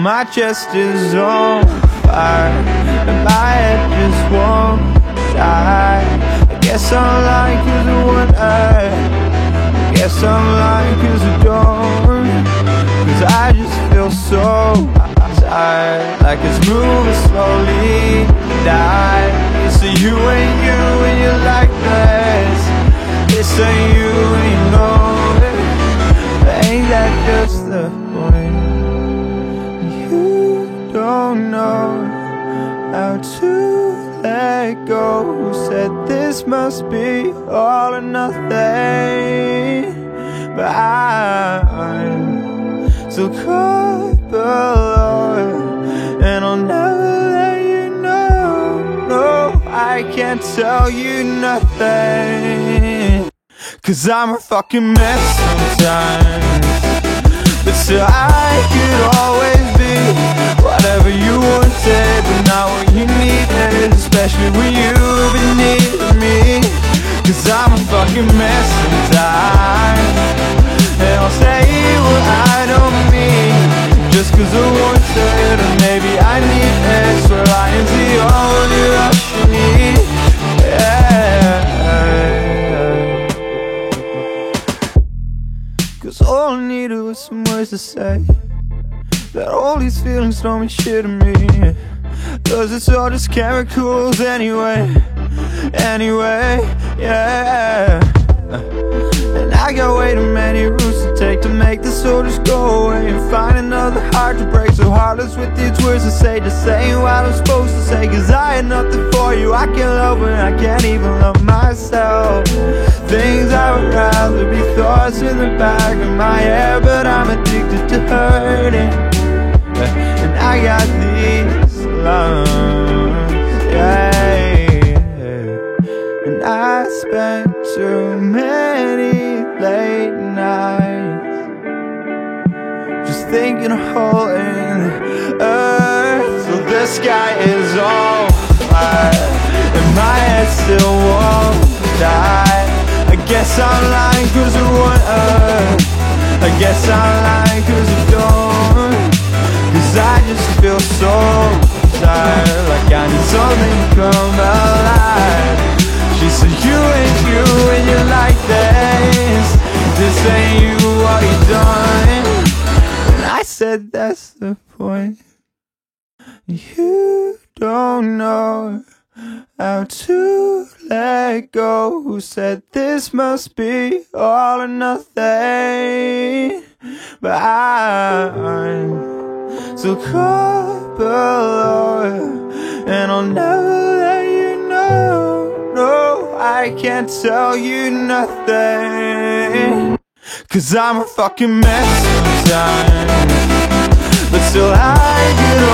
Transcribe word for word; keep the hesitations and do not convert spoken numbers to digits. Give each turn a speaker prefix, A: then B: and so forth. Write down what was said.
A: my chest is on fire and my head just won't die. I guess I'm lying cause I want I guess I'm lying cause I don't, cause I just feel so tired, like it's moving slowly to die. So you ain't you when you're like this. This ain't you when you know it. Ain't that just the point? You don't know how to let go. Who said this must be all or nothing? But I'm so caught below, and I'll never let you know. No, I can't tell you nothing, cause I'm a fucking mess sometimes. But still I could always be whatever you wanted, but not what you needed, especially when you've been needing me. Cause I'm a fucking mess sometimes, and I'll say what I don't mean, just cause I want it, or maybe I need it. Swear lying's the only rush you need. Yeah. Cause all I needed was some words to say, that all these feelings don't mean shit to me, cause it's all just chemicals anyway. Anyway, yeah. And I got way too many routes to take to make this all just go away, and find another heart to break. So heartless with these words to say, just saying what I'm supposed to say. Cause I had nothing for you, I can't love when I can't even love myself. Things I would rather be thoughts in the back of my head, but I'm addicted to hurting. And I got these lungs, yeah. And I spent too many late nights just thinking of hole in the earth. So the sky is on fire and my head still won't die. I guess I'm lying cause I want earth. I guess I'm lying cause I don't, cause I just feel so tired, like I need something to come alive. She said you ain't you when you're like this. This ain't you, what you done? And I said that's the point. You don't know how to let go. Who said this must be all or nothing? But I'm so caught below, and I'll never let you know. No, I can't tell you nothing, cause I'm a fucking mess sometimes. But still I could